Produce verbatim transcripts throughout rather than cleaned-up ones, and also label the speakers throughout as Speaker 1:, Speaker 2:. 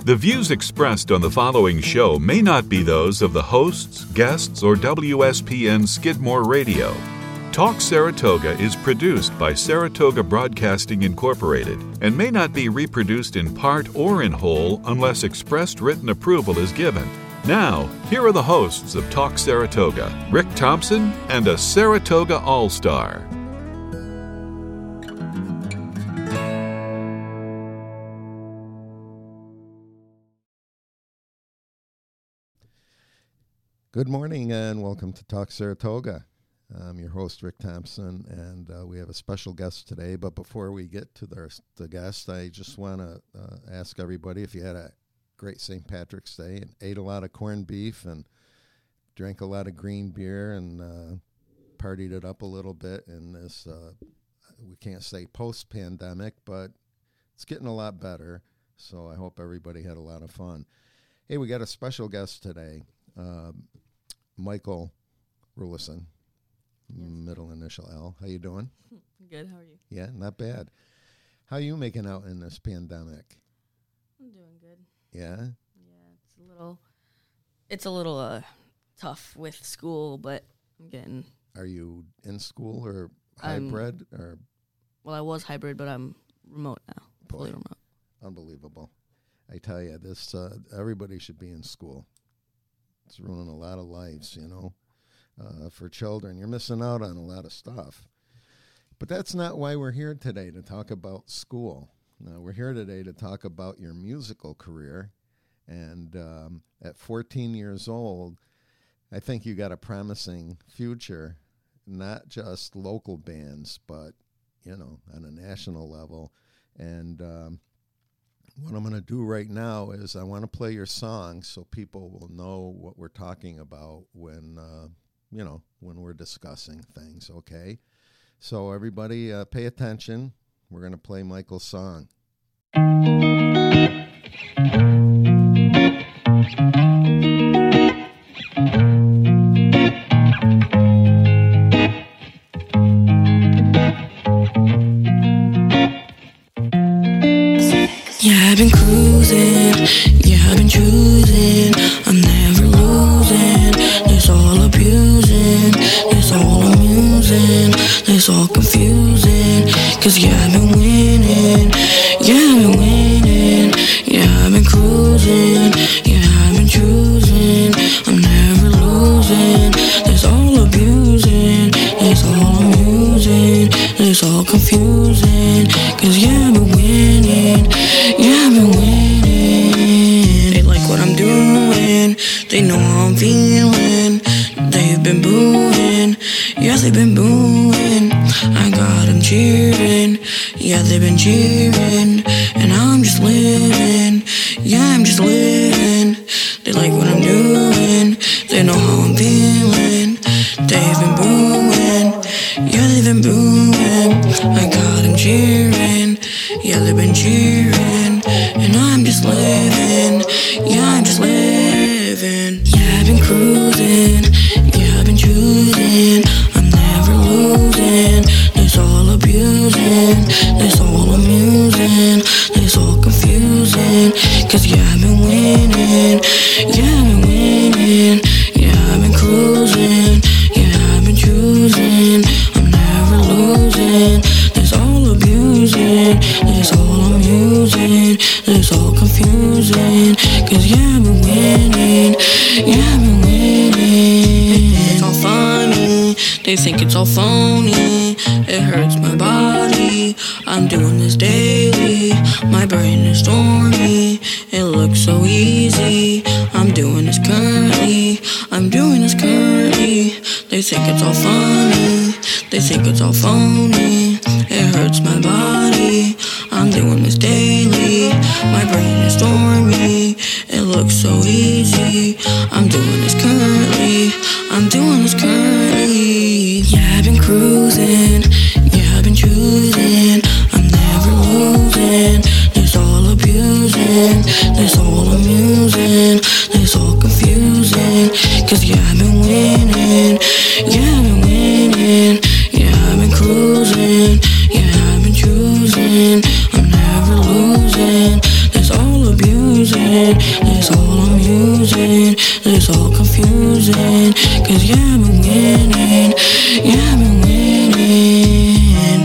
Speaker 1: The views expressed on the following show may not be those of the hosts, guests, or W S P N Skidmore Radio. Talk Saratoga is produced by Saratoga Broadcasting Incorporated and may not be reproduced in part or in whole unless expressed written approval is given. Now, here are the hosts of Talk Saratoga, Rick Thompson and a Saratoga All-Star.
Speaker 2: Good morning and welcome to Talk Saratoga. I'm your host, Rick Thompson, and uh, we have a special guest today. But before we get to the, the guest, I just want to uh, ask everybody if you had a great Saint Patrick's Day and ate a lot of corned beef and drank a lot of green beer and uh, partied it up a little bit in this, uh, we can't say post-pandemic, but it's getting a lot better. So I hope everybody had a lot of fun. Hey, we got a special guest today. Um, Michael Rulison, yes. Middle initial L. How you doing?
Speaker 3: Good. How are you?
Speaker 2: Yeah, not bad. How you making out in this pandemic?
Speaker 3: I'm doing good.
Speaker 2: Yeah?
Speaker 3: Yeah, it's a little, it's a little uh, tough with school, but I'm getting.
Speaker 2: Are you in school or hybrid um, or?
Speaker 3: Well, I was hybrid, but I'm remote now.
Speaker 2: Boy,
Speaker 3: fully remote.
Speaker 2: Unbelievable. I tell you, this uh, everybody should be in school. It's ruining a lot of lives, you know, uh, for children. You're missing out on a lot of stuff. But that's not why we're here today, to talk about school. Uh, we're here today to talk about your musical career. And um, at fourteen years old, I think you got a promising future, not just local bands, but, you know, on a national level. And um what I'm going to do right now is I want to play your song so people will know what we're talking about when, uh, you know, when we're discussing things, okay? So everybody uh, pay attention. We're going to play Michael's song.
Speaker 4: Yeah, I've been cruising, yeah, I've been choosing, I'm never losing, it's all abusing, it's all amusing, it's all confusing, cause yeah, I've been winning, yeah, I've been winning, yeah, I've been cruising, yeah, I've been choosing, I'm never losing, it's all abusing, it's all amusing, it's all confusing, cause yeah, I've been winning. Yeah, I've been winning. They like what I'm doing. They know how I'm feeling. They've been booing. Yeah, they've been booing. I got them cheering. Yeah, they've been cheering. And I'm just living. Yeah, I'm just living. They like what I'm doing. They know how I'm feeling. They've been booing. Yeah, they've been booing. I got them cheering. Yeah, they've been cheering. And I'm just living. Yeah, I'm just living. Yeah, I've been cruising. Yeah, I've been choosing. I'm never losing. It's all abusing. It's all amusing. It's all confusing. Cause yeah, I've been winning. Yeah, I've been winning. Yeah, I've been cruising. Yeah, I've been choosing. I'm never losing. It's all abusing. It's all amusing. It's all confusing. Cause yeah, I've been winning. Yeah, I've been winning. It's all funny. They think it's all phony. It hurts my body. I'm doing this daily. My brain is stormy. It looks so easy. I'm doing this currently. I'm doing this currently. They think it's all funny. They think it's all phony. It hurts my body. I'm doing this daily. My brain is stormy. It looks so easy. I'm doing this currently. I'm doing this currently. Yeah, I've been cruising. Yeah, I've been choosing. I'm never losing. It's all abusing. It's all amusing. It's all confusing. Cause yeah, I've been winning. Yeah, I've been winning. Yeah, I've been cruising. Yeah, I've been choosing. I'm never losing. It's all abusing. confusing. It's all amusing. It's all confusing. Cause yeah, I've been winning. Yeah, I've been winning.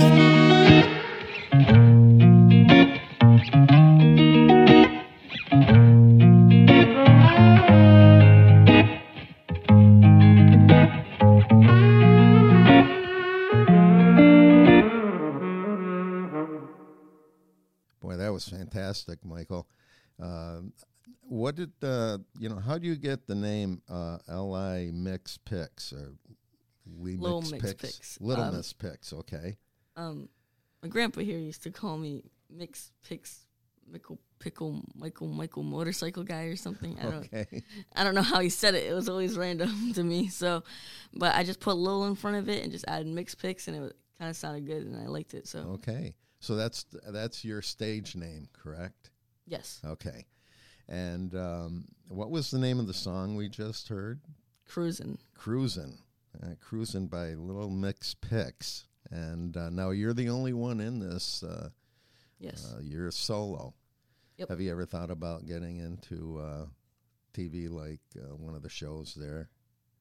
Speaker 2: Boy, that was fantastic, Michael. Uh, what did, uh, you know, how do you get the name uh, L I Mix Picks or Lee
Speaker 3: Little
Speaker 2: Mix,
Speaker 3: Mix
Speaker 2: Picks?
Speaker 3: Picks.
Speaker 2: Little
Speaker 3: Um,
Speaker 2: Miss Picks, okay.
Speaker 3: Um, my grandpa here used to call me Mix Picks Michael Pickle Michael Michael Motorcycle Guy or something. I don't
Speaker 2: Okay.
Speaker 3: I don't know how he said it. It was always random to me. So, but I just put Lil in front of it and just added Mix Picks, and it kind of sounded good, and I liked it. So
Speaker 2: Okay. So that's that's your stage name, correct?
Speaker 3: yes,
Speaker 2: Okay. And um, what was the name of the song we just heard?
Speaker 3: cruising.
Speaker 2: Cruisin'. Uh, Cruisin' by Little Mix Picks. And uh, now you're the only one in this. Uh,
Speaker 3: Yes.
Speaker 2: uh, you're a solo.
Speaker 3: Yep.
Speaker 2: Have you ever thought about getting into uh, T V like uh, one of the shows there?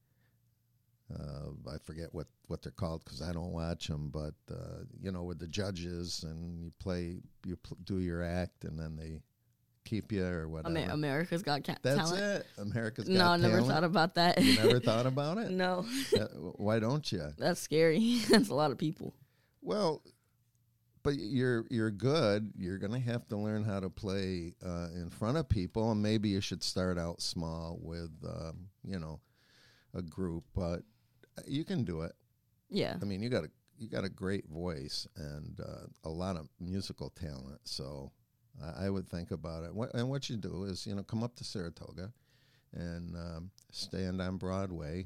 Speaker 2: Uh, I forget what, what they're called because I don't watch them, but, uh, you know, with the judges and you play, you pl- do your act and then they keep you or whatever.
Speaker 3: Amer- America's Got ca-
Speaker 2: That's
Speaker 3: Talent.
Speaker 2: it. America's Got
Speaker 3: No, I never
Speaker 2: Talent.
Speaker 3: thought about that.
Speaker 2: You never thought about it?
Speaker 3: No,
Speaker 2: Uh, why don't you?
Speaker 3: that's scary. That's a lot of people.
Speaker 2: Well, but you're you're good. You're going to have to learn how to play uh, in front of people, and maybe you should start out small with, um, you know, a group. But you can do it.
Speaker 3: Yeah.
Speaker 2: I mean, you got a you got a great voice and uh, a lot of musical talent. So I, I would think about it. What, and what you do is, you know, come up to Saratoga and um, stand on Broadway.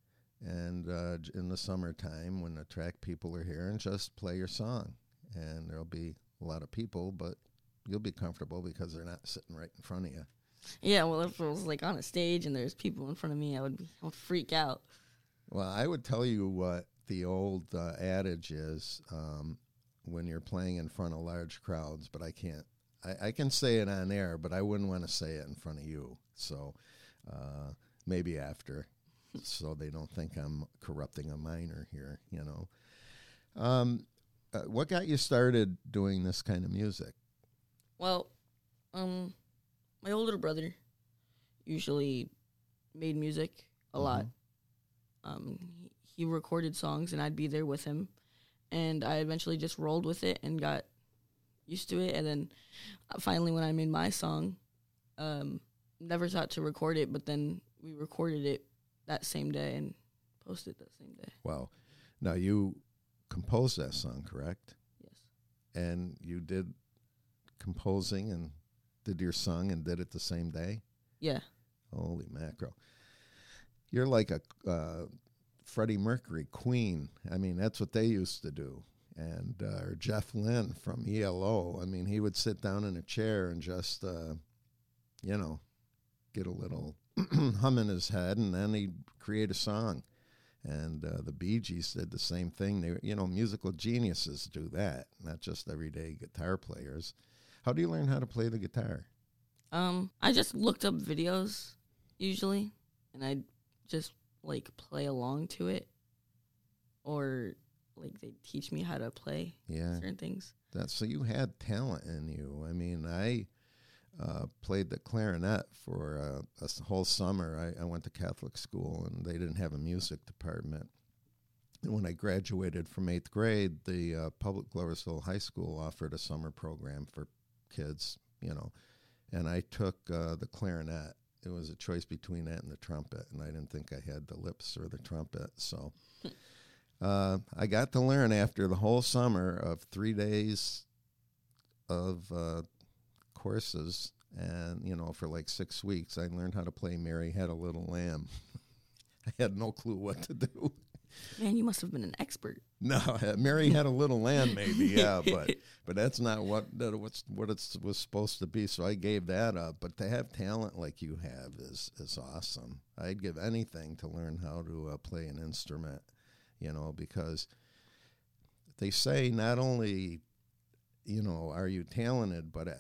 Speaker 2: And uh, j- in the summertime, when the track people are here, and just play your song. And there'll be a lot of people, but you'll be comfortable because they're not sitting right in front of you.
Speaker 3: Yeah, well, if it was like on a stage and there's people in front of me, I would, be, I would freak out.
Speaker 2: Well, I would tell you what the old uh, adage is um, when you're playing in front of large crowds, but I can't. I, I can say it on air, but I wouldn't want to say it in front of you. So uh, maybe after, so they don't think I'm corrupting a minor here, you know. Um, uh, what got you started doing this kind of music?
Speaker 3: Well, um, my older brother usually made music a lot. Um, he, he recorded songs, and I'd be there with him. And I eventually just rolled with it and got used to it. And then uh, finally, when I made my song, um, never thought to record it, but then we recorded it that same day and posted that same day.
Speaker 2: Wow. Now, you composed that song, correct?
Speaker 3: Yes.
Speaker 2: And you did composing and did your song and did it the same day?
Speaker 3: Yeah.
Speaker 2: Holy mackerel. You're like a uh, Freddie Mercury, Queen. I mean, that's what they used to do. And uh, or Jeff Lynne from E L O. I mean, he would sit down in a chair and just, uh, you know, get a little hum in his head, and then he'd create a song. And uh, the Bee Gees did the same thing. They, you know, musical geniuses do that, not just everyday guitar players. How do you learn how to play the guitar?
Speaker 3: Um, I just looked up videos usually, and I just like play along to it, or like they teach me how to play
Speaker 2: Yeah.
Speaker 3: certain things.
Speaker 2: That's, so you had talent in you. I mean, I uh, played the clarinet for uh, a s- whole summer. I, I went to Catholic school, and they didn't have a music department. And when I graduated from eighth grade, the uh, public Gloversville High School offered a summer program for kids, you know, and I took uh, the clarinet. It was a choice between that and the trumpet, and I didn't think I had the lips or the trumpet, so uh, I got to learn after the whole summer of three days of uh, courses, and, you know, for like six weeks, I learned how to play Mary Had a Little Lamb. I had no clue what to do.
Speaker 3: Man, you must have been an expert.
Speaker 2: No, Mary Had a Little Lamb, maybe, yeah, but but that's not what that what's what it was supposed to be. So I gave that up. But to have talent like you have is is awesome. I'd give anything to learn how to uh, play an instrument, you know, because they say not only, you know, are you talented, but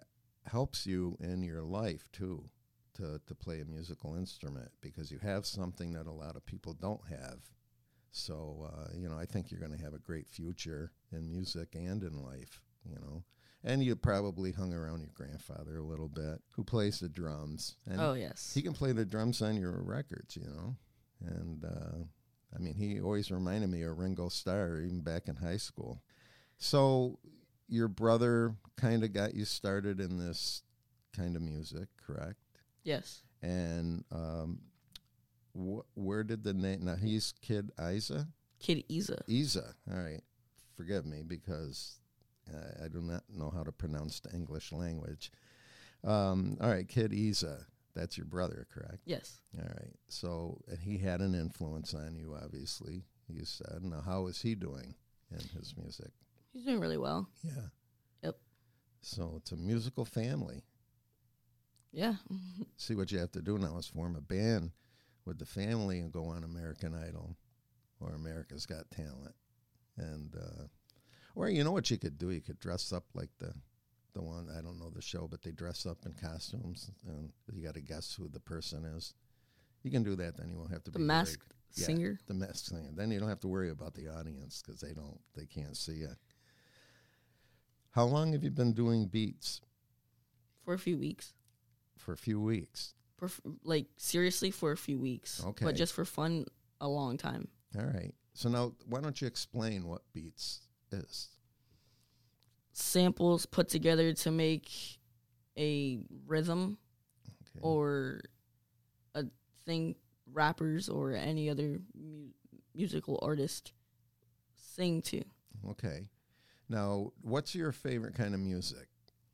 Speaker 2: helps you in your life too, to to play a musical instrument, because you have something that a lot of people don't have. So uh, you know, I think you're going to have a great future in music and in life. You know, and you probably hung around your grandfather a little bit, who plays the drums. And
Speaker 3: Oh, yes.
Speaker 2: he can play the drums on your records. You know, and uh, I mean, he always reminded me of Ringo Starr, even back in high school. So your brother kind of got you started in this kind of music, correct?
Speaker 3: Yes.
Speaker 2: And um, wh- where did the name? Now he's Kid Isa.
Speaker 3: Kid Isa.
Speaker 2: Isa. All right. Forgive me, because uh, I do not know how to pronounce the English language. Um, all right, Kid Isa. That's your brother, correct?
Speaker 3: Yes.
Speaker 2: All right. So and he had an influence on you, obviously. You said. Now, how is he doing in his music?
Speaker 3: He's doing really well.
Speaker 2: Yeah.
Speaker 3: Yep.
Speaker 2: So it's a musical family.
Speaker 3: Yeah.
Speaker 2: See, what you have to do now is form a band with the family and go on American Idol or America's Got Talent. And, uh, or you know what you could do? You could dress up like the, the one, I don't know the show, but they dress up in costumes and you got to guess who the person is. You can do that, then you won't have to
Speaker 3: The
Speaker 2: be
Speaker 3: Masked
Speaker 2: Yeah,
Speaker 3: Singer.
Speaker 2: the Masked Singer. Then you don't have to worry about the audience because they don't, they can't see you. How long have you been doing beats?
Speaker 3: For a few weeks.
Speaker 2: For a few weeks.
Speaker 3: For f- like seriously, for a few weeks.
Speaker 2: Okay.
Speaker 3: But just for fun, a long time.
Speaker 2: All right. So now, why don't you explain what beats is?
Speaker 3: Samples put together to make a rhythm
Speaker 2: Okay.
Speaker 3: or a thing rappers or any other mu- musical artist sing to.
Speaker 2: Okay. Now, what's your favorite kind of music?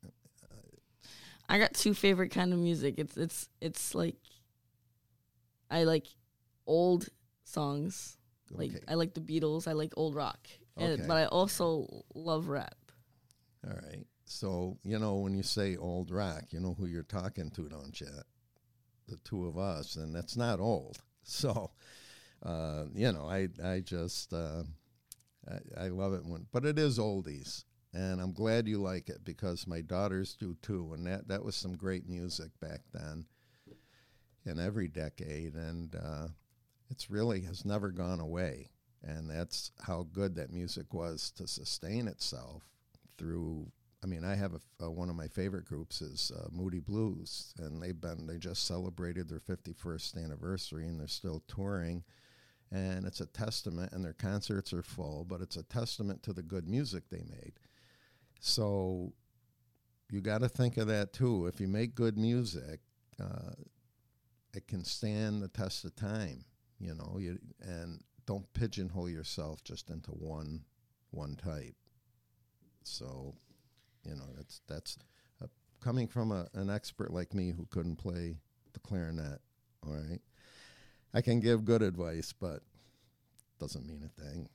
Speaker 3: I got two favorite kind of music. It's it's it's like I like old songs. Like
Speaker 2: Okay.
Speaker 3: I like the Beatles. I like old rock.
Speaker 2: Okay.
Speaker 3: And, but I also love rap.
Speaker 2: All right. So, you know, when you say old rock, you know who you're talking to, don't you? The two of us, and that's not old. So, uh, you know, I I just uh, I, I love it when, but it is oldies, and I'm glad you like it because my daughters do too, and that that was some great music back then, in every decade, and uh, it's really has never gone away, and that's how good that music was to sustain itself through. I mean, I have a, uh, one of my favorite groups is uh, Moody Blues, and they've been they just celebrated their fifty-first anniversary, and they're still touring, and it's a testament. And their concerts are full, but it's a testament to the good music they made. So you got to think of that too. If you make good music, uh, it can stand the test of time. You know, you and don't pigeonhole yourself just into one one type. So. You know, that's that's uh, coming from a, an expert like me who couldn't play the clarinet. All right, I can give good advice, but doesn't mean a thing.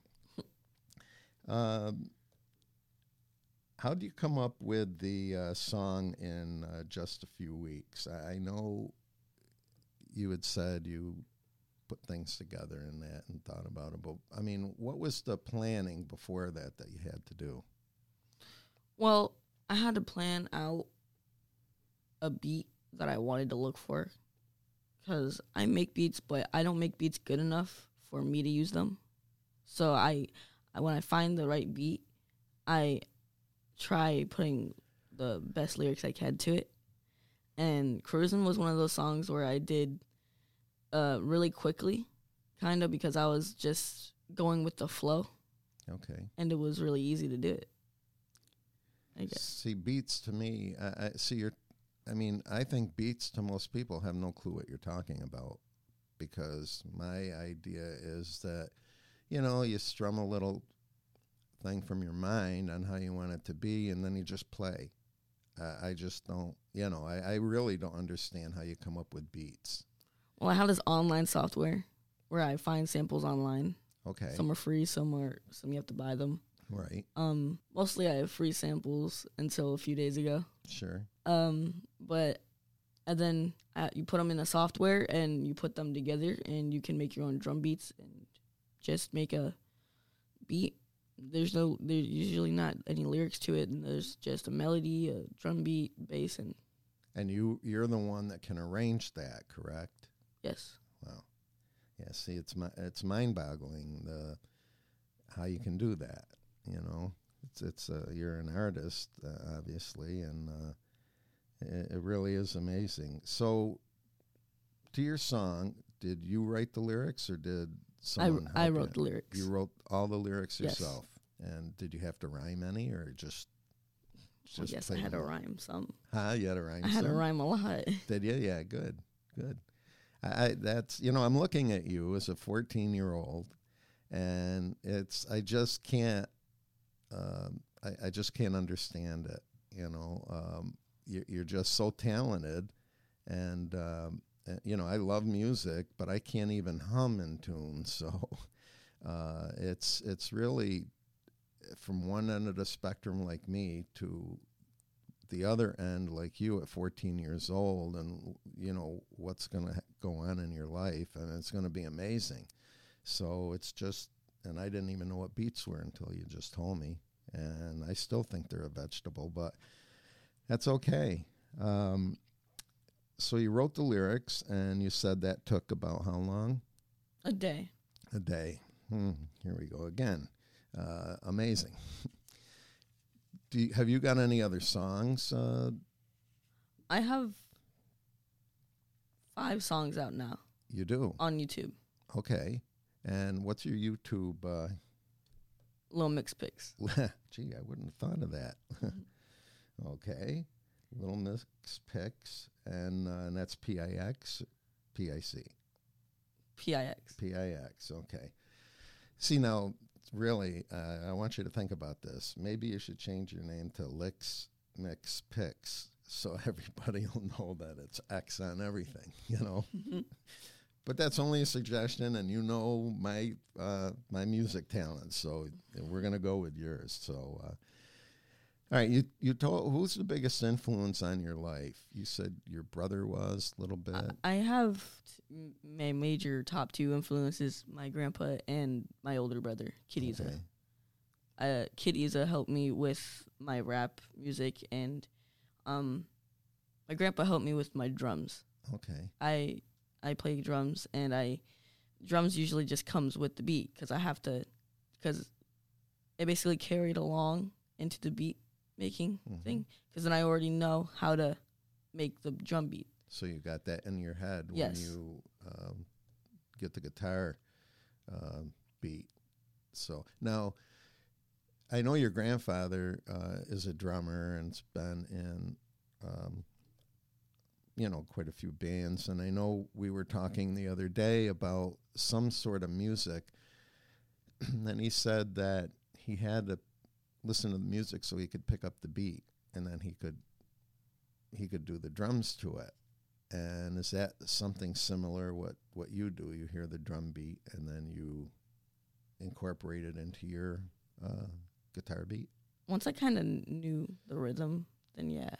Speaker 2: um, how do you come up with the uh, song in uh, just a few weeks? I, I know you had said you put things together in that and thought about it, but I mean, what was the planning before that that you had to do?
Speaker 3: Well, I had to plan out a beat that I wanted to look for because I make beats, but I don't make beats good enough for me to use them. So I, I when I find the right beat, I try putting the best lyrics I can to it. And Cruisin' was one of those songs where I did uh, really quickly, kind of because I was just going with the flow.
Speaker 2: Okay.
Speaker 3: And it was really easy to do it. I guess.
Speaker 2: See, beats to me, I, I see you're, I mean, I think beats to most people have no clue what you're talking about because my idea is that, you know, you strum a little thing from your mind on how you want it to be and then you just play. Uh, I just don't, you know, I, I really don't understand how you come up with beats.
Speaker 3: Well, I have this online software where I find samples online.
Speaker 2: Okay.
Speaker 3: Some are free, some are some you have to buy them.
Speaker 2: Right.
Speaker 3: Um, mostly I have free samples until a few days ago.
Speaker 2: Sure.
Speaker 3: Um, but and then uh, you put them in the software and you put them together and you can make your own drum beats and just make a beat there's no there's usually not any lyrics to it, and there's just a melody, a drum beat, bass, and
Speaker 2: And you you're the one that can arrange that, correct?
Speaker 3: yes.
Speaker 2: Wow. Yeah, see, it's mi- it's mind-boggling the how you can do that. You know, it's it's uh, you're an artist, uh, obviously, and uh, it, it really is amazing. So, to your song, did you write the lyrics or did
Speaker 3: I,
Speaker 2: someone?
Speaker 3: I
Speaker 2: help
Speaker 3: wrote
Speaker 2: you?
Speaker 3: the lyrics.
Speaker 2: You wrote all the lyrics
Speaker 3: Yes.
Speaker 2: yourself, and did you have to rhyme any or just?
Speaker 3: I
Speaker 2: just
Speaker 3: guess I
Speaker 2: play
Speaker 3: had to
Speaker 2: them?
Speaker 3: rhyme some.
Speaker 2: Huh? You had to rhyme.
Speaker 3: I had to
Speaker 2: some?
Speaker 3: rhyme a lot.
Speaker 2: Did you? Yeah, good, good. I, I that's you know I'm looking at you as a fourteen year old, and it's I just can't um, I, I just can't understand it. You know, um, you're, you're just so talented, and um, uh, you know I love music, but I can't even hum in tune. So uh, it's it's really from one end of the spectrum like me to the other end like you at fourteen years old, and you know what's going to go on in your life, and it's going to be amazing. So it's just, and I didn't even know what beets were until you just told me, and I still think they're a vegetable, but that's okay. Um, so you wrote the lyrics, and you said that took about how long?
Speaker 3: A day.
Speaker 2: A day. Hmm, here we go again. Uh, amazing. Do you, have you got any other songs? Uh,
Speaker 3: I have five songs out now
Speaker 2: you do.
Speaker 3: on YouTube.
Speaker 2: Okay. And what's your YouTube? Uh,
Speaker 3: Little Mix Picks.
Speaker 2: gee, I wouldn't have thought of that. Okay. Little Mix Picks. And, uh, and that's P I X, P I C.
Speaker 3: P I X.
Speaker 2: P I X. Okay. See, now, really, uh, I want you to think about this. Maybe you should change your name to Licks Mix Picks so everybody will know that it's X on everything, you know? But that's only a suggestion, and you know my uh, my music talent, so we're going to go with yours. So, uh, all right, you you told who's the biggest influence on your life? You said your brother was a little bit.
Speaker 3: I have t- my major top two influences: my grandpa and my older brother, Kid Iza.
Speaker 2: Okay.
Speaker 3: Uh, Kid Iza helped me with my rap music, and um, my grandpa helped me with my drums.
Speaker 2: Okay.
Speaker 3: I I play drums, and I drums usually just comes with the beat because I have to, because it basically carried along into the beat making
Speaker 2: Mhm.
Speaker 3: thing, because then I already know how to make the drum beat.
Speaker 2: So you got that in your head
Speaker 3: Yes.
Speaker 2: when you um, get the guitar um, beat. So now, I know your grandfather uh, is a drummer and's been in, um, you know, quite a few bands. And I know we were talking the other day about some sort of music. And he said that he had to listen to the music so he could pick up the beat, and then he could he could do the drums to it. And is that something similar what, what you do? You hear the drum beat and then you incorporate it into your uh, guitar beat?
Speaker 3: Once I kind of knew the rhythm, then yeah.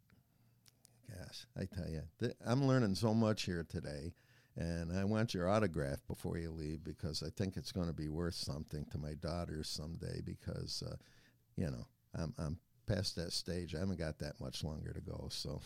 Speaker 2: Gosh, I tell you, th- I'm learning so much here today, and I want your autograph before you leave because I think it's going to be worth something to my daughters someday because, uh, you know, I'm, I'm past that stage. I haven't got that much longer to go, so...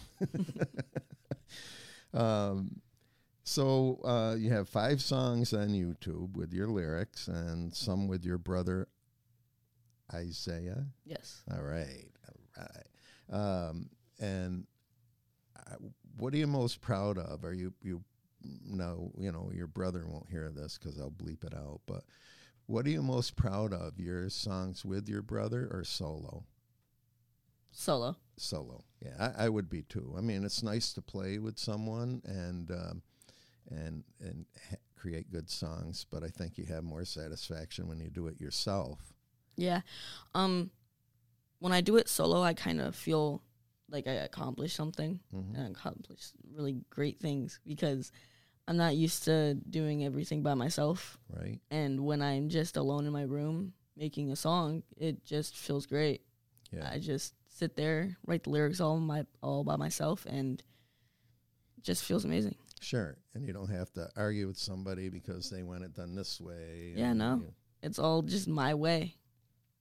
Speaker 2: Um, so uh, you have five songs on YouTube with your lyrics and some with your brother Isaiah.
Speaker 3: Yes.
Speaker 2: All right, all right. Um, and uh, what are you most proud of? Are you you no you know your brother won't hear this because I'll bleep it out. But what are you most proud of? Your songs with your brother or solo?
Speaker 3: Solo.
Speaker 2: Solo, yeah, I, I would be too. I mean, it's nice to play with someone and um, and and ha- create good songs, but I think you have more satisfaction when you do it yourself.
Speaker 3: Yeah. Um, when I do it solo, I kind of feel like I accomplished something
Speaker 2: Mhm.
Speaker 3: and accomplished really great things because I'm not used to doing everything by myself.
Speaker 2: Right?
Speaker 3: And when I'm just alone in my room making a song, it just feels great.
Speaker 2: Yeah.
Speaker 3: I just sit there, write the lyrics all my all by myself, and it just feels amazing.
Speaker 2: Sure, and you don't have to argue with somebody because they want it done this way.
Speaker 3: Yeah,
Speaker 2: and
Speaker 3: no.
Speaker 2: you-
Speaker 3: It's all just my way.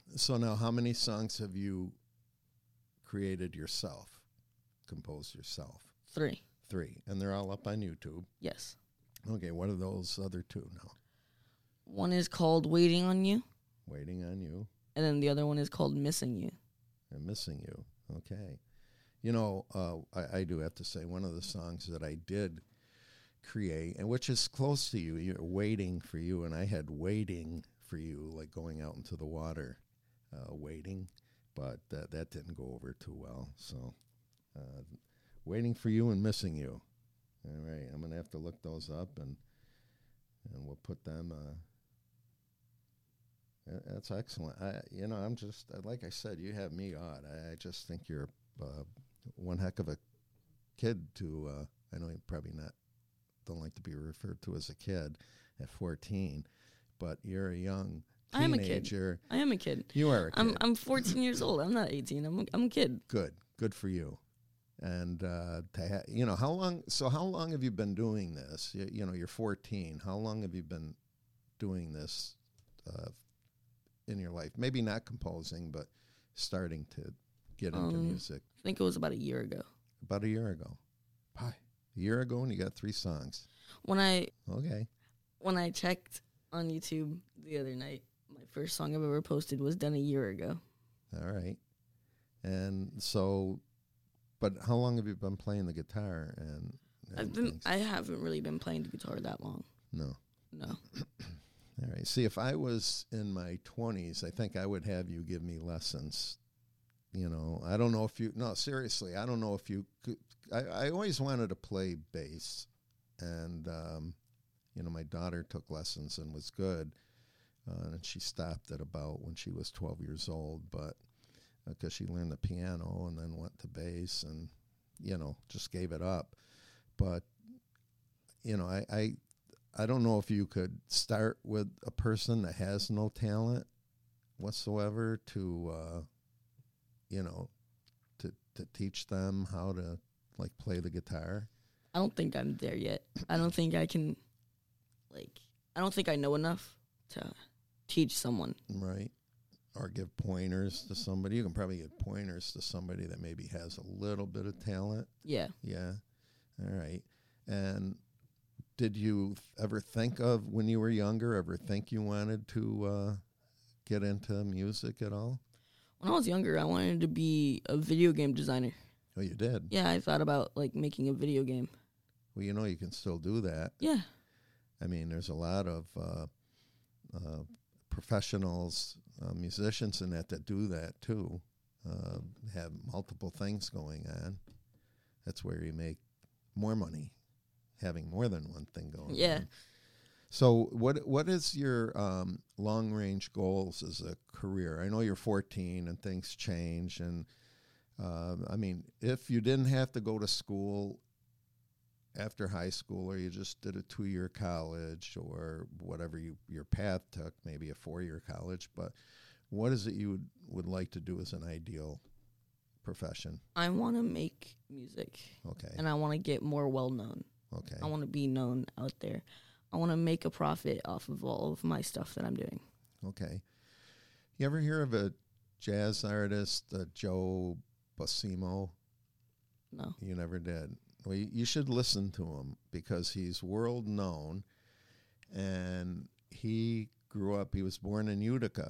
Speaker 2: So now, how many songs have you created yourself, composed yourself?
Speaker 3: Three.
Speaker 2: Three, and they're all up on YouTube.
Speaker 3: Yes.
Speaker 2: Okay, what are those other two now?
Speaker 3: One is called Waiting on You,
Speaker 2: Waiting on You
Speaker 3: and then the other one is called Missing You.
Speaker 2: and Missing You. Okay. You know, uh, I, I do have to say, one of the songs that I did create, and which is close to you, you're Waiting for You, and I had Waiting for You, like going out into the water, uh, waiting, but that, that didn't go over too well. So, uh, Waiting for You and Missing You. All right, I'm going to have to look those up, and and we'll put them... Uh, That's excellent. I, you know, I'm just, like I said, you have me awed. I, I just think you're uh, one heck of a kid to, uh, I know you probably not, don't like to be referred to as a kid at fourteen, but you're a young
Speaker 3: I am a kid.
Speaker 2: teenager.
Speaker 3: I am a kid.
Speaker 2: You are a kid.
Speaker 3: I'm I'm fourteen years old. I'm not eighteen. I'm a, I'm a kid.
Speaker 2: Good. Good for you. And, uh, to ha- you know, how long, so how long have you been doing this? You, you know, you're fourteen. How long have you been doing this uh, in your life? Maybe not composing, but starting to get into
Speaker 3: Um,
Speaker 2: music.
Speaker 3: I think it was about a year ago.
Speaker 2: About a year ago. Hi. A year ago, and you got three songs.
Speaker 3: When I
Speaker 2: Okay.
Speaker 3: when I checked on YouTube the other night, my first song I've ever posted was done a year ago.
Speaker 2: All right. And so, but how long have you been playing the guitar? And, and
Speaker 3: I've been
Speaker 2: things?
Speaker 3: I haven't really been playing the guitar that long.
Speaker 2: No.
Speaker 3: No.
Speaker 2: All right. See, if I was in my twenties, I think I would have you give me lessons. You know, I don't know if you, no, seriously, I don't know if you could. I, I always wanted to play bass. And, um, you know, my daughter took lessons and was good. Uh, and she stopped at about when she was twelve years old. But because uh, she learned the piano and then went to bass and, you know, just gave it up. But, you know, I, I, I don't know if you could start with a person that has no talent whatsoever to, uh, you know, to to teach them how to, like, play the guitar.
Speaker 3: I don't think I'm there yet. I don't think I can, like, I don't think I know enough to teach someone.
Speaker 2: Right. Or give pointers to somebody. You can probably give pointers to somebody that maybe has a little bit of talent.
Speaker 3: Yeah.
Speaker 2: Yeah. All right. And did you ever think of, when you were younger, ever think you wanted to uh, get into music at all?
Speaker 3: When I was younger, I wanted to be a video game designer.
Speaker 2: Oh, you did?
Speaker 3: Yeah, I thought about, like, making a video game.
Speaker 2: Well, you know, you can still do that.
Speaker 3: Yeah.
Speaker 2: I mean, there's a lot of uh, uh, professionals, uh, musicians in that that do that too, uh, have multiple things going on. That's where you make more money, having more than one thing going
Speaker 3: Yeah.
Speaker 2: on. So what what is your um, long-range goals as a career? I know you're fourteen and things change. And, uh, I mean, if you didn't have to go to school after high school, or you just did a two-year college, or whatever you, your path took, maybe a four-year college, but what is it you would, would like to do as an ideal profession?
Speaker 3: I want to make music.
Speaker 2: Okay.
Speaker 3: And I want to get more well-known.
Speaker 2: Okay.
Speaker 3: I want to be known out there. I want to make a profit off of all of my stuff that I'm doing.
Speaker 2: Okay. You ever hear of a jazz artist, uh, Joe Bossimo?
Speaker 3: No.
Speaker 2: You never did. Well, you, you should listen to him because he's world known, and he grew up, he was born in Utica,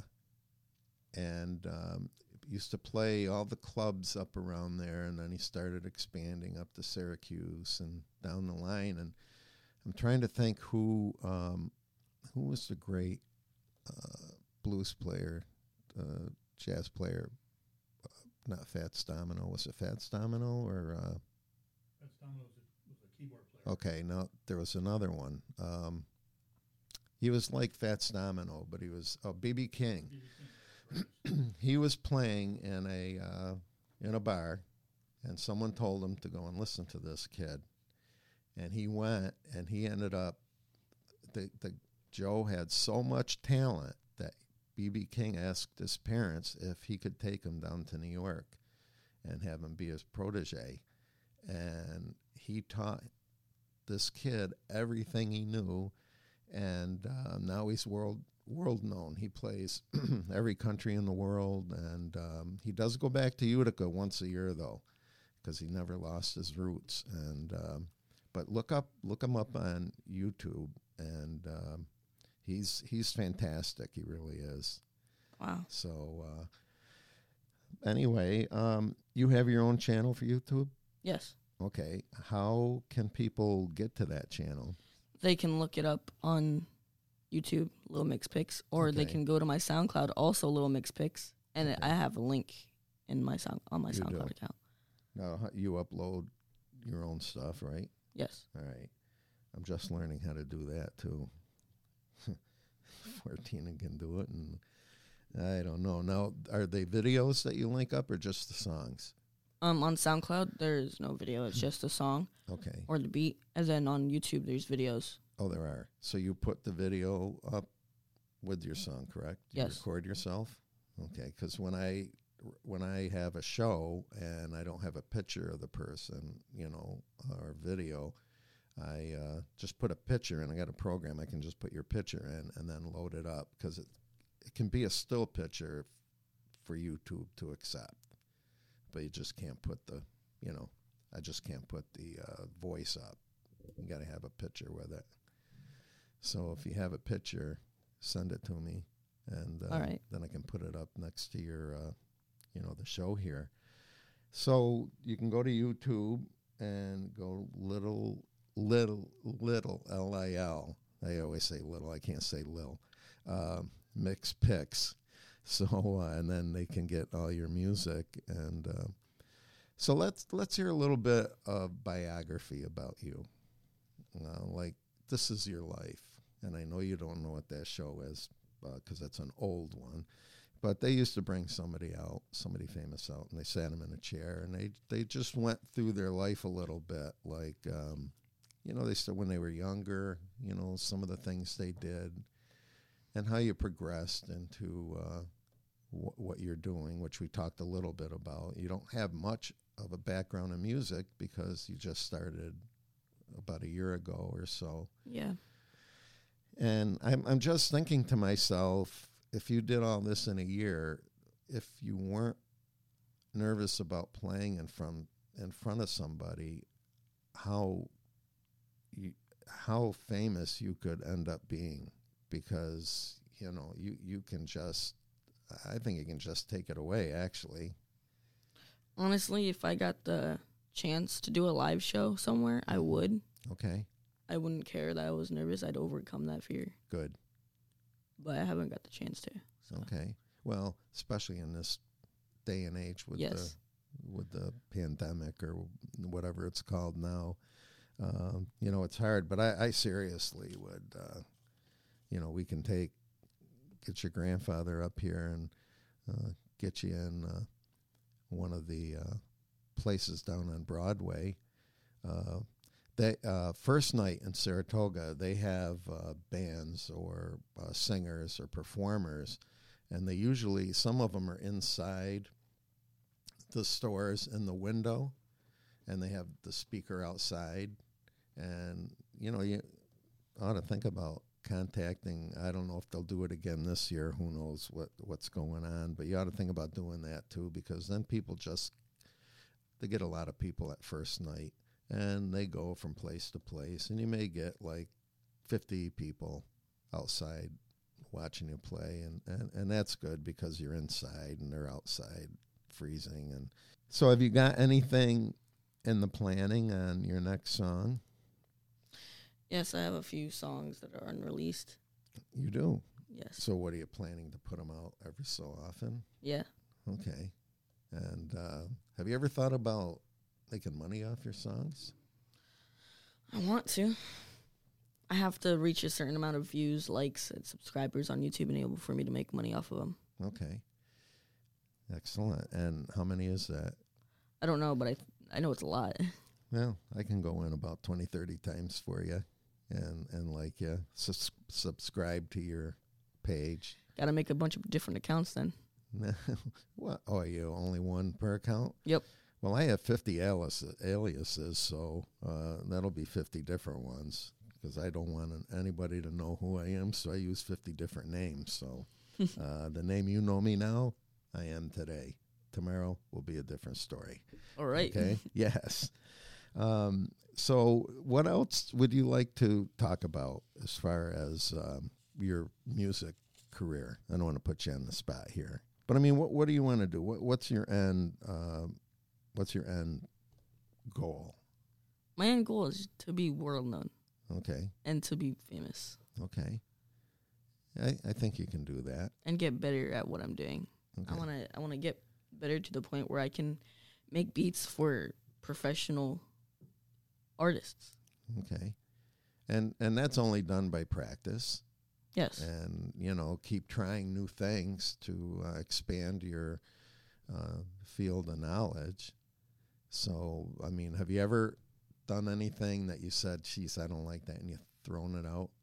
Speaker 2: and um, used to play all the clubs up around there, and then he started expanding up to Syracuse and down the line. And I'm trying to think who um, who was the great uh, blues player, uh, jazz player, uh, not Fats Domino. Was it Fats Domino or... Uh,
Speaker 5: Fats Domino was a, was a keyboard player.
Speaker 2: Okay, no, there was another one. Um, he was like Fats Domino, but he was oh B B King.
Speaker 5: B B King.
Speaker 2: He was playing in a uh, in a bar, and someone told him to go and listen to this kid, and he went, and he ended up. The the Joe had so much talent that B B King asked his parents if he could take him down to New York, and have him be his protege, and he taught this kid everything he knew, and uh, now he's world world known. He plays every country in the world, and um, he does go back to Utica once a year, though, because he never lost his roots. And um, but look up, look him up on YouTube, and um, he's he's fantastic. He really is.
Speaker 3: Wow.
Speaker 2: So uh, anyway, um, you have your own channel for YouTube?
Speaker 3: Yes.
Speaker 2: Okay. How can people get to that channel?
Speaker 3: They can look it up on YouTube, Little Mix Picks, or they
Speaker 2: Okay.
Speaker 3: can go to my SoundCloud, also Little Mix Picks, and
Speaker 2: Okay.
Speaker 3: I have a link in my sound on my
Speaker 2: You do.
Speaker 3: SoundCloud account.
Speaker 2: Now, h- you upload your own stuff, right?
Speaker 3: Yes.
Speaker 2: All right. I'm just learning how to do that, too. fourteen can do it, and I don't know. Now, are they videos that you link up or just the songs?
Speaker 3: Um, on SoundCloud, there's no video. It's just a song
Speaker 2: Okay.
Speaker 3: or the beat. And then on YouTube, there's videos.
Speaker 2: Oh, there are. So you put the video up with your song, correct? You
Speaker 3: Yes.
Speaker 2: record yourself? Okay, because when I when I have a show and I don't have a picture of the person, you know, or video, I uh, just put a picture in. I got a program. I can just put your picture in and then load it up because it, it can be a still picture for YouTube to accept. But you just can't put the, you know, I just can't put the uh, voice up. You got to have a picture with it. So if you have a picture, send it to me, and uh,
Speaker 3: All right.
Speaker 2: then I can put it up next to your, uh, you know, the show here. So you can go to YouTube and go little, little, little, L I L. I always say little. I can't say lil. Um, mix picks. So uh, and then they can get all your music, and uh, so let's let's hear a little bit of biography about you. Uh, like this is your life, and I know you don't know what that show is because uh, that's an old one. But they used to bring somebody out, somebody famous out, and they sat them in a chair, and they they just went through their life a little bit, like um, you know, they started when they were younger, you know, some of the things they did, and how you progressed into uh, wh- what you're doing, which we talked a little bit about. You don't have much of a background in music because you just started about a year ago or so.
Speaker 3: Yeah.
Speaker 2: And I'm I'm just thinking to myself, if you did all this in a year, if you weren't nervous about playing in front in front of somebody, how you how famous you could end up being, because you know you you can just I think you can just take it away. Actually,
Speaker 3: Honestly, if I got the chance to do a live show somewhere, I would.
Speaker 2: okay,
Speaker 3: I wouldn't care that I was nervous. I'd overcome that fear.
Speaker 2: good,
Speaker 3: But I haven't got the chance to. So.
Speaker 2: okay. Well, especially in this day and age with
Speaker 3: Yes.
Speaker 2: the with the pandemic or whatever it's called now. Um, you know, it's hard, but I, I seriously would, uh, you know, we can take, get your grandfather up here and uh, get you in uh, one of the uh, places down on Broadway. Uh, they uh, first night in Saratoga, they have uh, bands or uh, singers or performers, and they usually, some of them are inside the stores in the window, and they have the speaker outside. And, you know, you ought to think about contacting, I don't know if they'll do it again this year, who knows what, what's going on, but you ought to think about doing that too, because then people just, they get a lot of people at first night, and they go from place to place, and you may get like fifty people outside watching you play, and, and, and that's good because you're inside and they're outside freezing. And so have you got anything in the planning on your next song?
Speaker 3: Yes, I have a few songs that are unreleased.
Speaker 2: You do?
Speaker 3: Yes.
Speaker 2: So what are you planning to put them out every so often?
Speaker 3: Yeah.
Speaker 2: Okay. And uh, have you ever thought about making money off your songs?
Speaker 3: I want to. I have to reach a certain amount of views, likes, and subscribers on YouTube and able for me to make money off of them.
Speaker 2: Okay. Excellent. And how many is that?
Speaker 3: I don't know, but I I know it's a lot.
Speaker 2: Well, I can go in about twenty, thirty times for you and, and like you, sus- subscribe to your page.
Speaker 3: Got to make a bunch of different accounts then.
Speaker 2: What? Oh, you only one per account?
Speaker 3: Yep.
Speaker 2: Well, I have fifty alias, aliases, so uh, that'll be fifty different ones because I don't want an- anybody to know who I am, so I use fifty different names. So uh, the name you know me now, I am today. Tomorrow will be a different story.
Speaker 3: All right.
Speaker 2: Okay. Yes. Um, so what else would you like to talk about as far as um, your music career? I don't want to put you on the spot here, but I mean, what what do you want to do? What, what's your end? Uh, what's your end goal?
Speaker 3: My end goal is to be world known
Speaker 2: Okay.
Speaker 3: and to be famous
Speaker 2: Okay. I, I think you can do that.
Speaker 3: and get better at what I'm doing.
Speaker 2: Okay.
Speaker 3: I want to I want to get better to the point where I can make beats for professional artists.
Speaker 2: Okay. And and that's only done by practice.
Speaker 3: Yes.
Speaker 2: And, you know, keep trying new things to uh, expand your uh, field of knowledge. So, I mean, have you ever done anything that you said, geez, I don't like that, and you've thrown it out?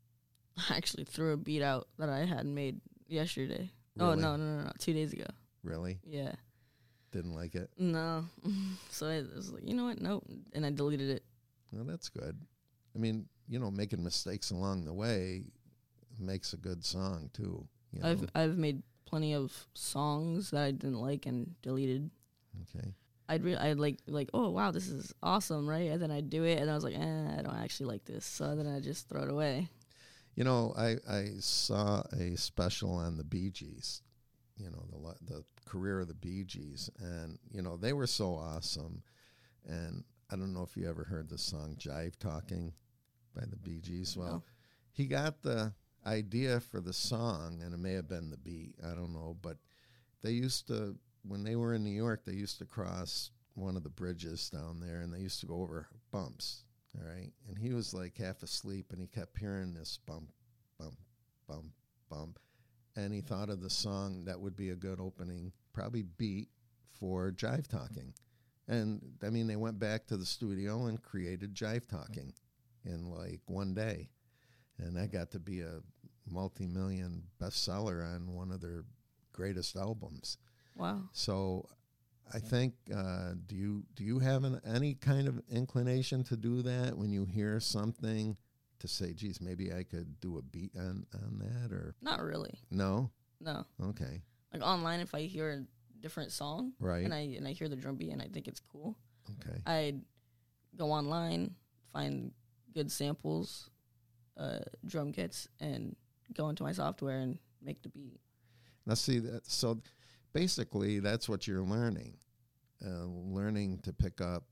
Speaker 3: I actually threw a beat out that I had made yesterday. Oh,
Speaker 2: Really?
Speaker 3: no, no, no, no, two days ago.
Speaker 2: Really?
Speaker 3: Yeah.
Speaker 2: Didn't like it?
Speaker 3: No. So I was like, you know what? Nope. And I deleted it.
Speaker 2: Well, that's good. I mean, you know, making mistakes along the way makes a good song, too. You know?
Speaker 3: I've I've made plenty of songs that I didn't like and deleted.
Speaker 2: Okay.
Speaker 3: I'd re- I'd like like oh wow, this is awesome, right? And then I'd do it and I was like, eh, I don't actually like this. So then I just throw it away.
Speaker 2: You know, I, I saw a special on the Bee Gees, you know, the li- the career of the Bee Gees, and, you know, they were so awesome. And I don't know if you ever heard the song Jive Talking by the Bee Gees. Well,
Speaker 3: No.
Speaker 2: he got the idea for the song, and it may have been the beat, I don't know, but they used to, when they were in New York, they used to cross one of the bridges down there, and they used to go over bumps. All right. And he was like half asleep, and he kept hearing this bump, bump, bump, bump. And he thought of the song that would be a good opening, probably beat for Jive Talking. And I mean, they went back to the studio and created Jive Talking in like one day. And that got to be a multi million bestseller on one of their greatest albums.
Speaker 3: Wow.
Speaker 2: So I think, uh, do you do you have an, any kind of inclination to do that when you hear something, to say, geez, maybe I could do a beat on, on that? Or
Speaker 3: Not really.
Speaker 2: no?
Speaker 3: No.
Speaker 2: Okay.
Speaker 3: Like online, if I hear a different song
Speaker 2: Right.
Speaker 3: and I and I hear the drum beat and I think it's cool,
Speaker 2: Okay.
Speaker 3: I'd go online, find good samples, uh, drum kits, and go into my software and make the beat.
Speaker 2: Now, see, that, so basically that's what you're learning, uh, learning to pick up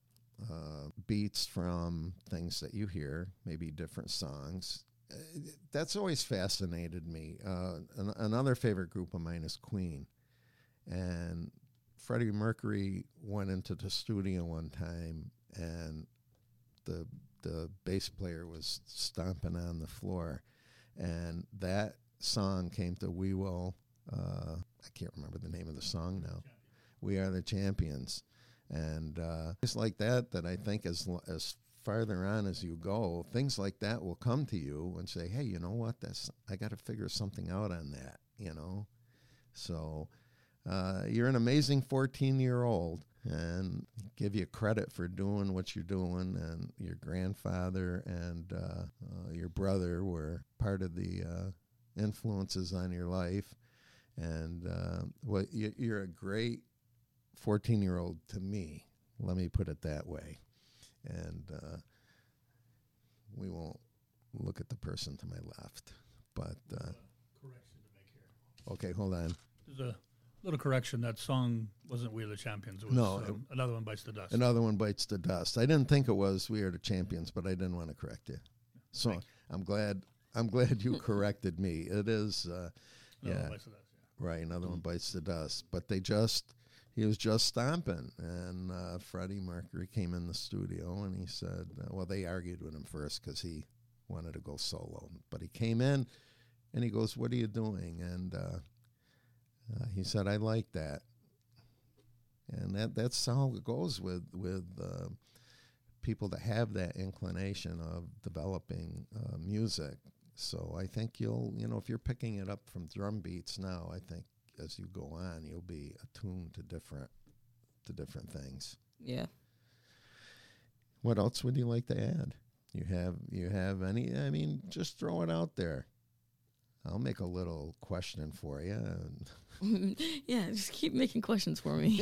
Speaker 2: uh, beats from things that you hear, maybe different songs. Uh, that's always fascinated me. Uh, an- another favorite group of mine is Queen. And Freddie Mercury went into the studio one time, and the the bass player was stomping on the floor, and that song came to We Will. Uh, I can't remember the name of the song now. We Are the Champions, and uh, it's like that. That I think as as farther on as you go, things like that will come to you and say, "Hey, you know what? That's I got to figure something out on that." You know, so. Uh, you're an amazing fourteen-year-old, and give you credit for doing what you're doing. And your grandfather and uh, uh, your brother were part of the uh, influences on your life. And uh, well, you, you're a great fourteen-year-old to me. Let me put it that way. And uh, we won't look at the person to my left. But uh,
Speaker 5: Correction to make here.
Speaker 2: okay, hold on.
Speaker 5: There's a little correction. That song wasn't "We Are the Champions." It was
Speaker 2: No,
Speaker 5: um, Another One Bites the Dust.
Speaker 2: Another One Bites the Dust. I didn't think it was We Are the Champions, but I didn't want to correct you. So
Speaker 5: Thank
Speaker 2: I'm glad I'm glad you corrected me. It is, uh,
Speaker 5: Another
Speaker 2: yeah,
Speaker 5: One Bites the Dust. Yeah.
Speaker 2: right, Another One Bites the Dust. But they just, he was just stomping, and uh, Freddie Mercury came in the studio, and he said, uh, well, they argued with him first because he wanted to go solo. But he came in, and he goes, what are you doing? And uh, uh, he said, I like that. And that that's how it goes with with uh, people that have that inclination of developing uh, music. So I think you'll, you know, if you're picking it up from drum beats now, I think as you go on, you'll be attuned to different to different things.
Speaker 3: Yeah.
Speaker 2: What else would you like to add? You have you have any? I mean, just throw it out there. I'll make a little question for you.
Speaker 3: Yeah, just keep making questions for me.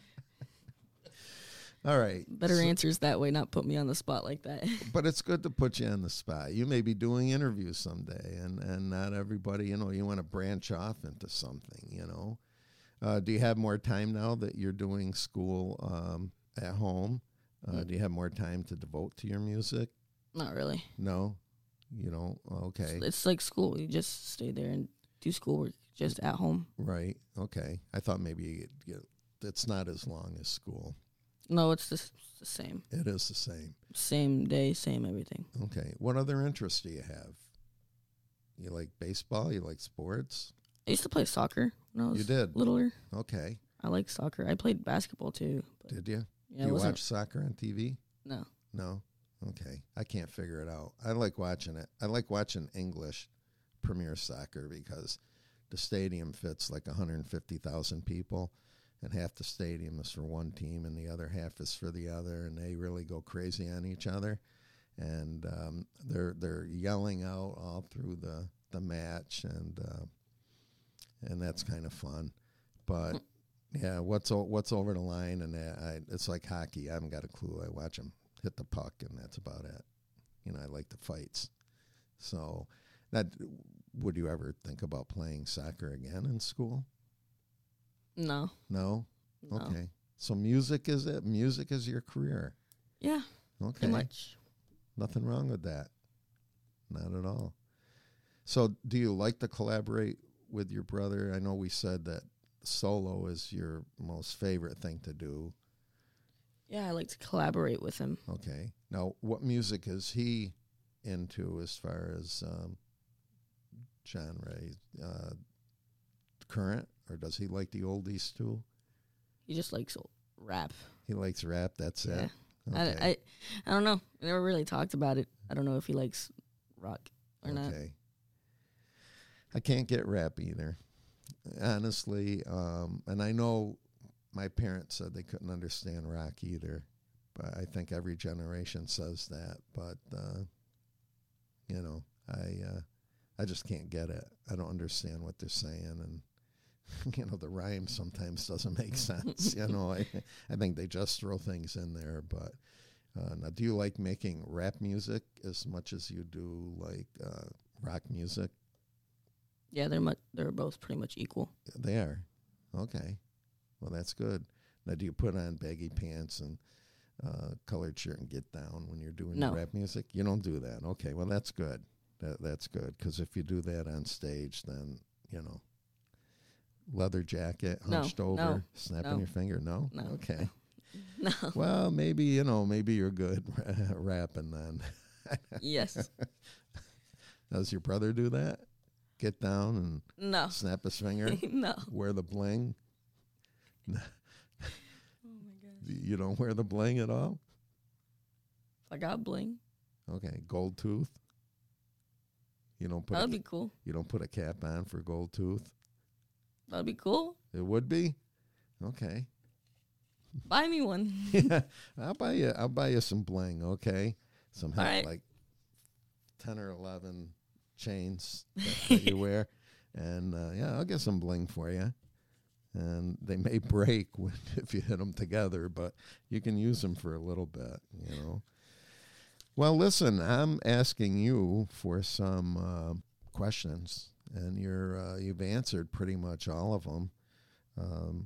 Speaker 2: All right.
Speaker 3: Better
Speaker 2: so,
Speaker 3: answers that way, not put me on the spot like that.
Speaker 2: But it's good to put you on the spot. You may be doing interviews someday, and, and not everybody, you know, you want to branch off into something, you know. Uh, do you have more time now that you're doing school um, at home? Uh,
Speaker 3: Mm.
Speaker 2: Do you have more time to devote to your music?
Speaker 3: Not really.
Speaker 2: No? You don't? Okay.
Speaker 3: It's, it's like school. You just stay there and do schoolwork just at home.
Speaker 2: Right. Okay. I thought maybe you, you, it's not as long as school.
Speaker 3: No, it's the, s- the same.
Speaker 2: It is the same.
Speaker 3: Same day, same everything.
Speaker 2: Okay. What other interests do you have? You like baseball? You like sports?
Speaker 3: I used to play soccer when I was
Speaker 2: You did?
Speaker 3: littler.
Speaker 2: Okay.
Speaker 3: I like soccer. I played basketball too. But
Speaker 2: Did you?
Speaker 3: yeah,
Speaker 2: do
Speaker 3: it
Speaker 2: you
Speaker 3: wasn't,
Speaker 2: watch soccer on T V?
Speaker 3: No.
Speaker 2: No? Okay. I can't figure it out. I like watching it. I like watching English Premier Soccer because the stadium fits like one hundred fifty thousand people, and half the stadium is for one team and the other half is for the other, and they really go crazy on each other. And um, they're they're yelling out all through the, the match, and uh, and that's kind of fun. But yeah, what's o- what's over the line, and that, I, it's like hockey. I haven't got a clue. I watch them hit the puck, and that's about it. You know, I like the fights. So, that would you ever think about playing soccer again in school?
Speaker 3: No.
Speaker 2: No.
Speaker 3: No.
Speaker 2: Okay. So music is it? Music is your career.
Speaker 3: Yeah,
Speaker 2: Okay.
Speaker 3: pretty much.
Speaker 2: Nothing wrong with that. Not at all. So, do you like to collaborate with your brother? I know we said that solo is your most favorite thing to do.
Speaker 3: Yeah, I like to collaborate with him.
Speaker 2: Okay. Now, what music is he into as far as um, genre? Uh, current, or does he like the oldies too?
Speaker 3: He just likes rap.
Speaker 2: He likes rap. That's
Speaker 3: Yeah.
Speaker 2: it. Okay.
Speaker 3: I, I I don't know. We never really talked about it. I don't know if he likes rock or not.
Speaker 2: Okay. I can't get rap either, honestly. Um, and I know my parents said they couldn't understand rock either, but I think every generation says that. But uh, you know, I uh, I just can't get it. I don't understand what they're saying, and you know, the rhyme sometimes doesn't make sense. You know, I I think they just throw things in there. But uh, now, do you like making rap music as much as you do like uh, rock music?
Speaker 3: Yeah, they're much. They're both pretty much equal.
Speaker 2: They are. Okay. Well, that's good. Now, do you put on baggy pants and uh, colored shirt and get down when you're doing
Speaker 3: No.
Speaker 2: rap music? You don't do that. Okay. Well, that's good. That That's good. Because if you do that on stage, then, you know, leather jacket,
Speaker 3: No,
Speaker 2: hunched over,
Speaker 3: no,
Speaker 2: snapping
Speaker 3: no.
Speaker 2: your finger. No?
Speaker 3: No.
Speaker 2: Okay.
Speaker 3: No.
Speaker 2: Well, maybe, you know, maybe you're good rapping then.
Speaker 3: Yes.
Speaker 2: Does your brother do that? Get down
Speaker 3: No.
Speaker 2: and snap his finger?
Speaker 3: No.
Speaker 2: Wear the bling?
Speaker 3: Oh my gosh.
Speaker 2: You don't wear the bling at all?
Speaker 3: If I got bling,
Speaker 2: Okay, gold tooth. You don't put
Speaker 3: that
Speaker 2: a,
Speaker 3: would be cool.
Speaker 2: you don't put a cap on for gold tooth.
Speaker 3: That would be cool.
Speaker 2: It would be. Okay.
Speaker 3: Buy me one.
Speaker 2: Yeah, I'll buy you. I'll buy you some bling. Okay, some
Speaker 3: All
Speaker 2: hot,
Speaker 3: right.
Speaker 2: like ten or eleven chains that, that you wear, and uh, yeah, I'll get some bling for you. And they may break when, if you hit them together, but you can use them for a little bit. You know. Well, listen, I'm asking you for some uh, questions, and you're uh, you've answered pretty much all of them. Um,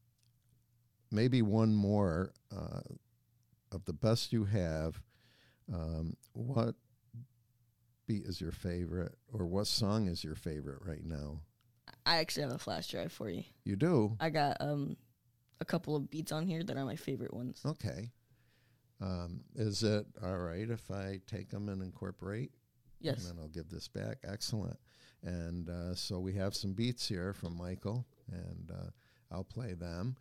Speaker 2: maybe one more uh, of the best you have. Um, what beat is your favorite, or what song is your favorite right now?
Speaker 3: I actually have a flash drive for you.
Speaker 2: You do?
Speaker 3: I got um a couple of beats on here that are my favorite ones.
Speaker 2: Okay. Um, is it all right if I take them and incorporate?
Speaker 3: Yes.
Speaker 2: And then I'll give this back. Excellent. And uh, so we have some beats here from Michael, and uh, I'll play them.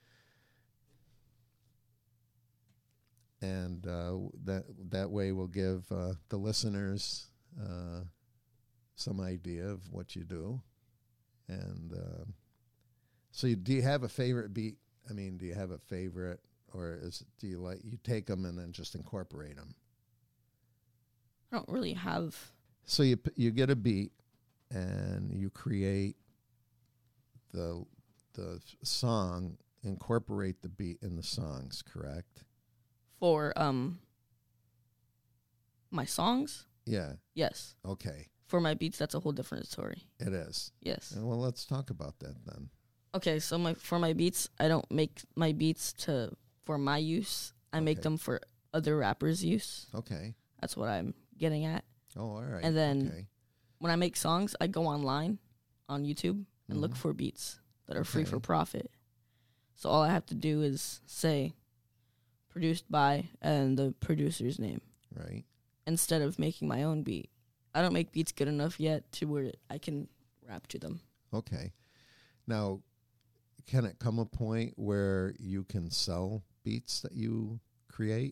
Speaker 2: And uh, that that way we'll give uh, the listeners uh, some idea of what you do. And uh, so, you, do you have a favorite beat? I mean, do you have a favorite, or is do you like you take them and then just incorporate them?
Speaker 3: I don't really have.
Speaker 2: So you p- you get a beat, and you create the the song, incorporate the beat in the songs, correct?
Speaker 3: For um my songs?
Speaker 2: Yeah.
Speaker 3: Yes.
Speaker 2: Okay.
Speaker 3: For my beats, that's a whole different story.
Speaker 2: It is.
Speaker 3: Yes.
Speaker 2: Uh, Well, let's talk about that then.
Speaker 3: Okay, so my for my beats, I don't make my beats to for my use. I make
Speaker 2: Okay.
Speaker 3: them for other rappers' use.
Speaker 2: Okay.
Speaker 3: That's what I'm getting at.
Speaker 2: Oh, all right.
Speaker 3: And then
Speaker 2: okay.
Speaker 3: when I make songs, I go online on YouTube and look
Speaker 2: Mhm.
Speaker 3: for beats that are free for
Speaker 2: Okay.
Speaker 3: profit. So all I have to do is say produced by and the producer's name
Speaker 2: Right.
Speaker 3: instead of making my own beat. I don't make beats good enough yet to where I can rap to them.
Speaker 2: Okay. Now, can it come a point where you can sell beats that you create?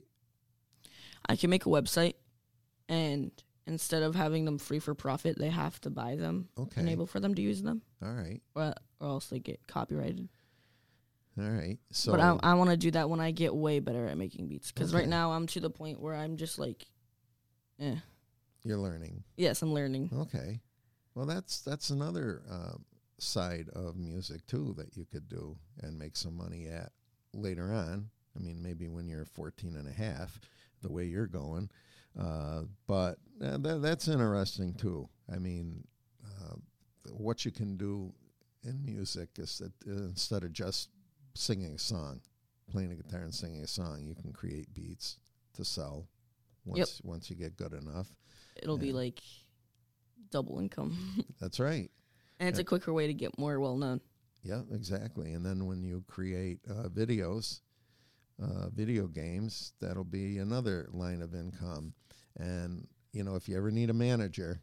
Speaker 3: I can make a website, and instead of having them free for profit, they have to buy them,
Speaker 2: Okay.
Speaker 3: enable for them to use them,
Speaker 2: All right.
Speaker 3: or, or else they get copyrighted.
Speaker 2: All right. So,
Speaker 3: but I, I want to do that when I get way better at making beats. Because
Speaker 2: Okay.
Speaker 3: right now I'm to the point where I'm just like, eh.
Speaker 2: you're learning.
Speaker 3: Yes, I'm learning.
Speaker 2: Okay. Well, that's that's another um, side of music too that you could do and make some money at later on. I mean, maybe when you're fourteen and a half, the way you're going. Uh, but uh, that, that's interesting too. I mean, uh, what you can do in music is that uh, instead of just singing a song, playing a guitar and singing a song, you can create beats to sell once
Speaker 3: Yep.
Speaker 2: once you get good enough.
Speaker 3: It'll be
Speaker 2: Yeah.
Speaker 3: like double income.
Speaker 2: That's right.
Speaker 3: And it's a quicker way to get more well known.
Speaker 2: Yeah, exactly. And then when you create uh, videos, uh, video games, that'll be another line of income. And, you know, if you ever need a manager,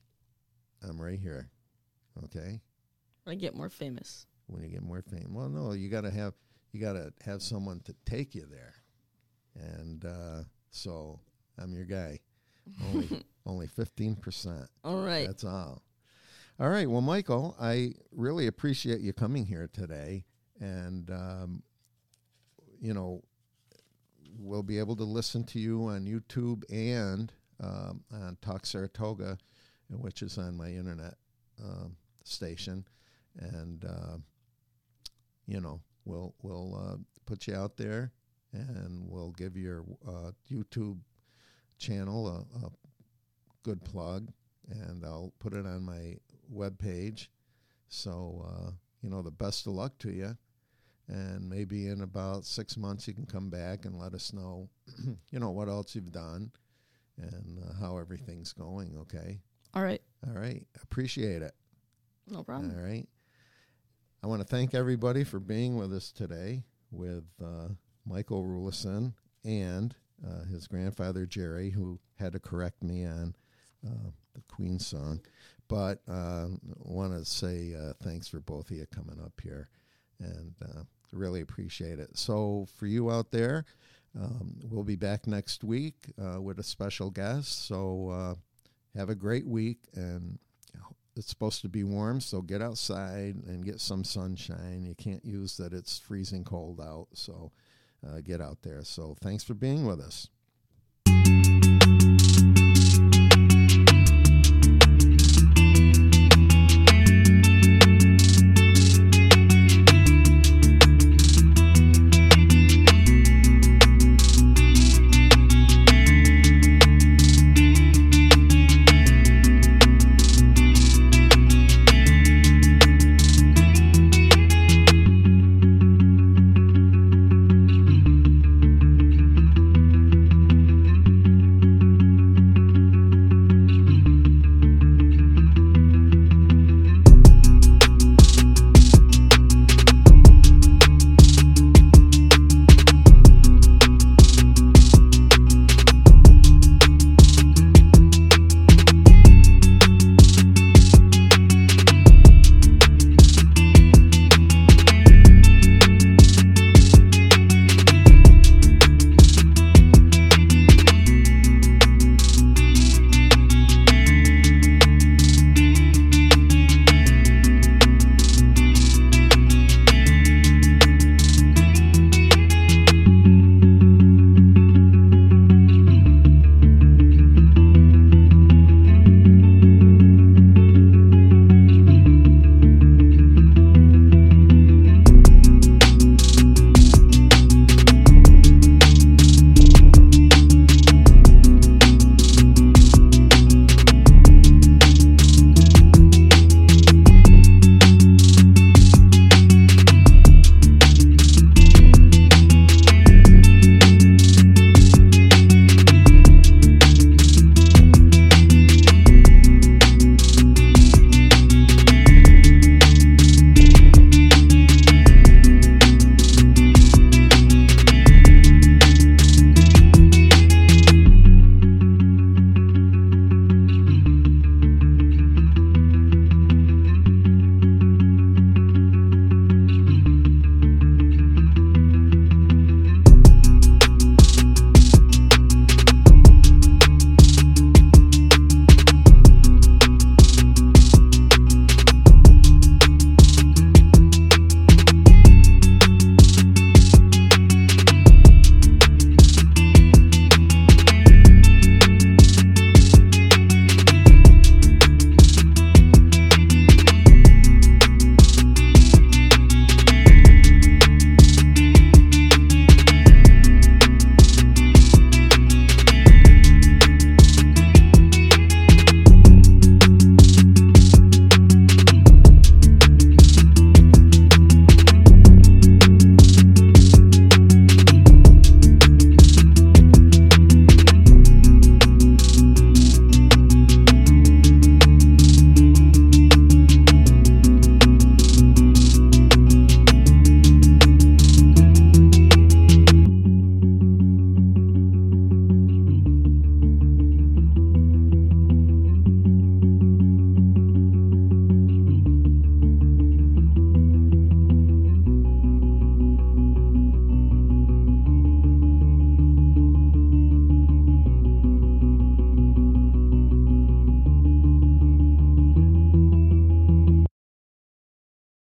Speaker 2: I'm right here. Okay?
Speaker 3: I get more famous.
Speaker 2: When you get more fame. Well, no, you got to have you got to have someone to take you there. And uh, so I'm your guy. Only only fifteen percent.
Speaker 3: All right.
Speaker 2: That's all. All right. Well, Michael, I really appreciate you coming here today. And, um, you know, we'll be able to listen to you on YouTube and um, on Talk Saratoga, which is on my internet um, station. And, uh, you know, we'll, we'll uh, put you out there, and we'll give your uh, YouTube channel a, a good plug, and I'll put it on my webpage. So, uh, you know, the best of luck to you. And maybe in about six months you can come back and let us know, you know, what else you've done and uh, how everything's going, okay?
Speaker 3: All right.
Speaker 2: All right. Appreciate it.
Speaker 3: No problem.
Speaker 2: All right. I want to thank everybody for being with us today with uh, Michael Rulison and uh, his grandfather, Jerry, who had to correct me on uh, the Queen song. But I uh, want to say uh, thanks for both of you coming up here, and uh, really appreciate it. So for you out there, um, we'll be back next week uh, with a special guest. So uh, have a great week, and it's supposed to be warm, so get outside and get some sunshine. You can't use that it's freezing cold out, so uh, get out there. So thanks for being with us.